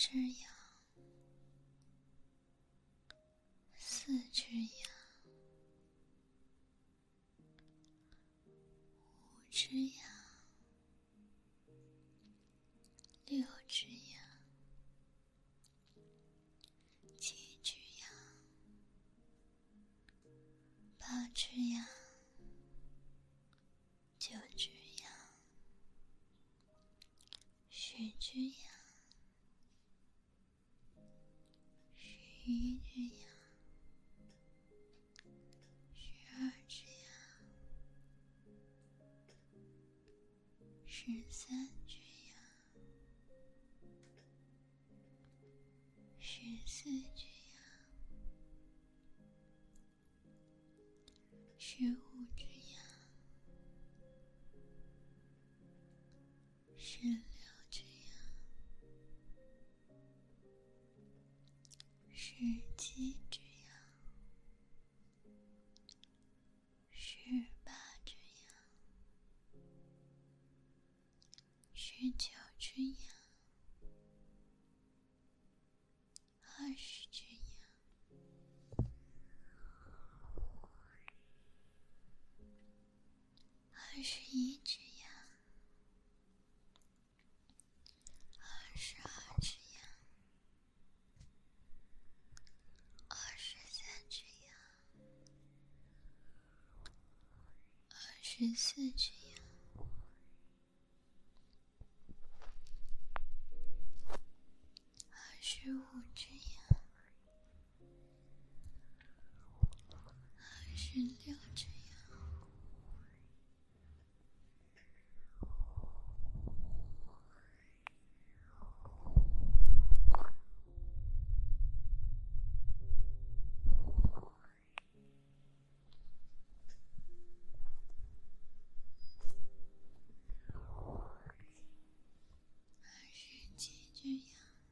只羊，4只羊，5只羊，6只羊，7只羊，8只羊，9只羊，10只羊，11只羊，12只羊，13只羊，14只羊，15只羊，16只羊，17只羊，18只羊，19只羊，20只羊，21只羊，22只羊，23只羊，24只羊，25只羊，26只羊，27只羊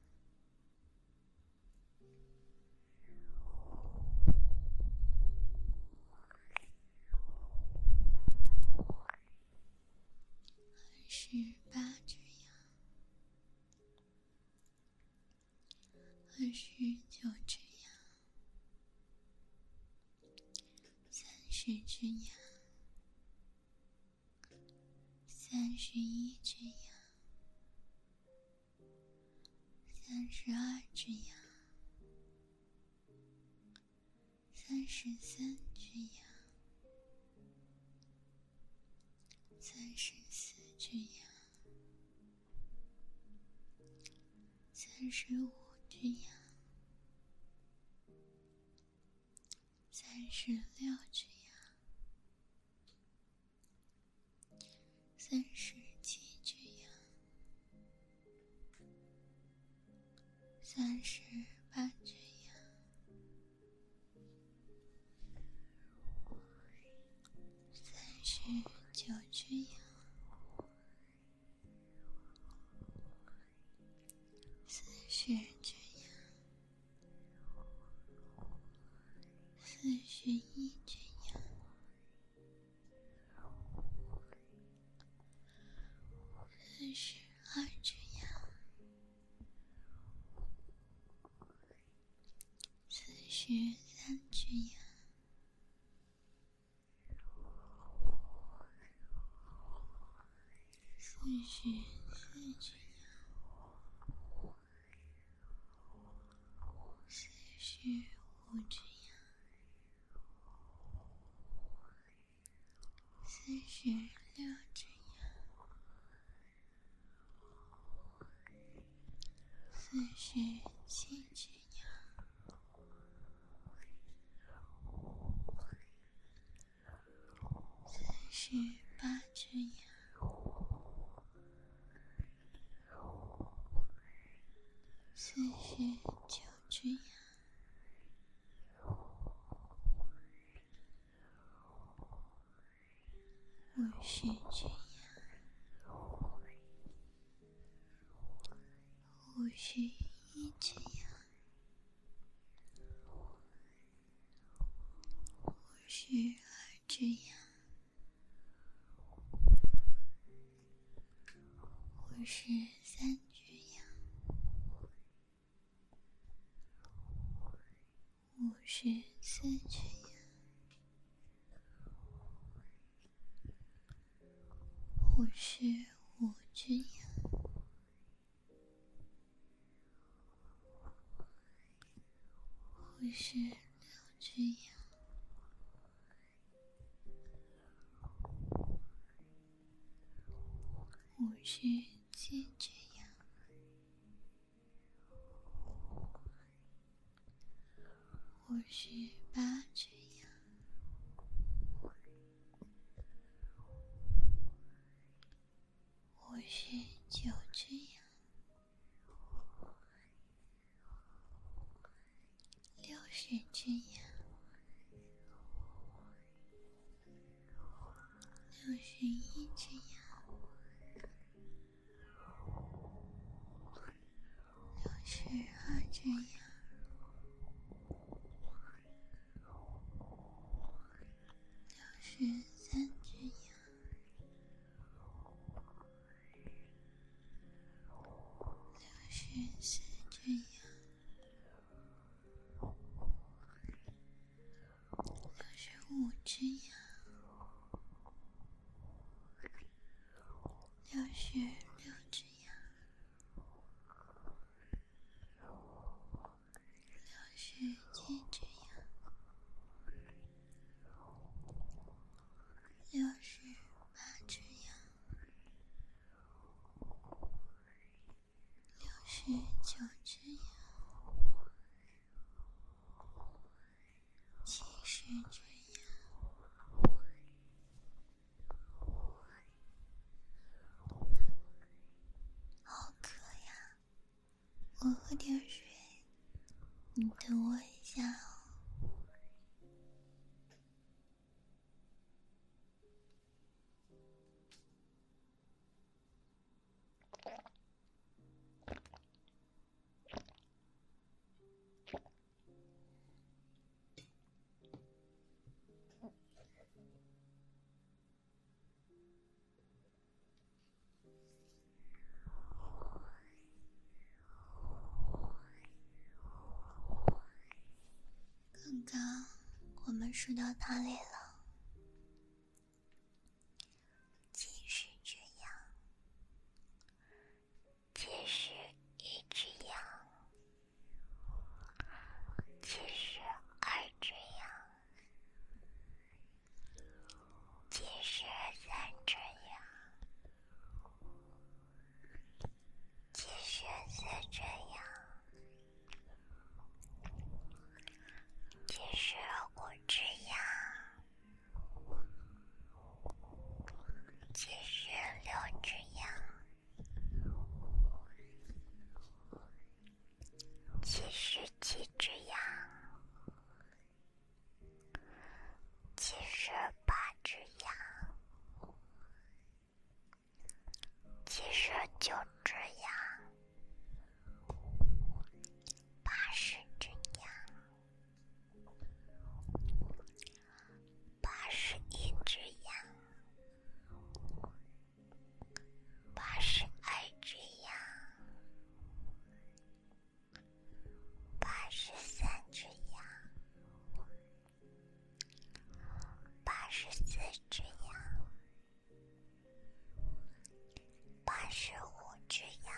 ，28只羊，29只羊，30只羊，31只羊，32只羊，33只羊，34只羊，35只羊，36只羊，37只羊，38只羊，39只羊，40只羊，41只羊，42只羊，43只羊，44只羊，45只羊，46只羊，47只羊，48只羊，49只羊，50只羊，51只羊，52只羊，53只羊 4只羊，55只羊，56只羊，57只羊，58只羊，59只羊，60只羊，61只羊，62只羊，63只羊，64只羊，65只羊，66只羊，67只羊，68只羊，69只羊，70只羊，好渴呀，我喝点水，你等我一下哦。刚刚我们说到哪里了？70只羊，71只羊，72只羊，73只羊，74只羊，75只羊，76只羊，77只羊，78只羊，79只羊，80只羊，81只羊，82只羊，83只羊，84只羊，85只羊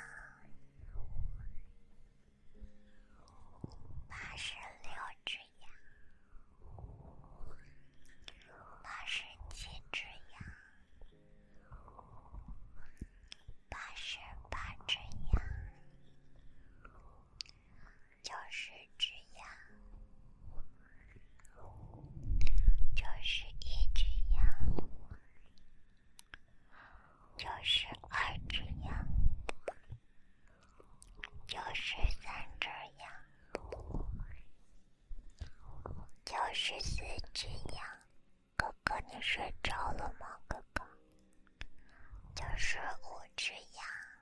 ，86只羊，87只羊，88只羊，90只羊，91只羊，92只羊，93只羊，94只羊。哥哥，你睡着了吗？哥哥，95只羊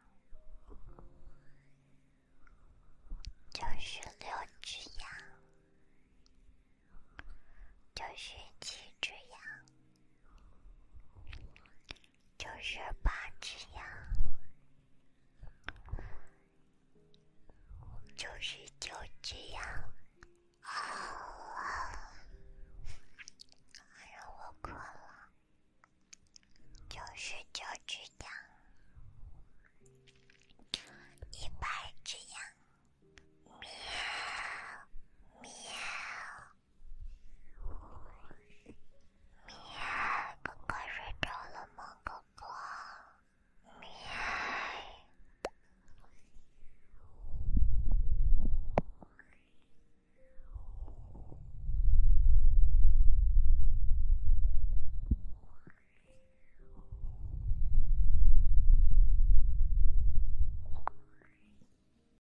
，96只羊，97只羊，98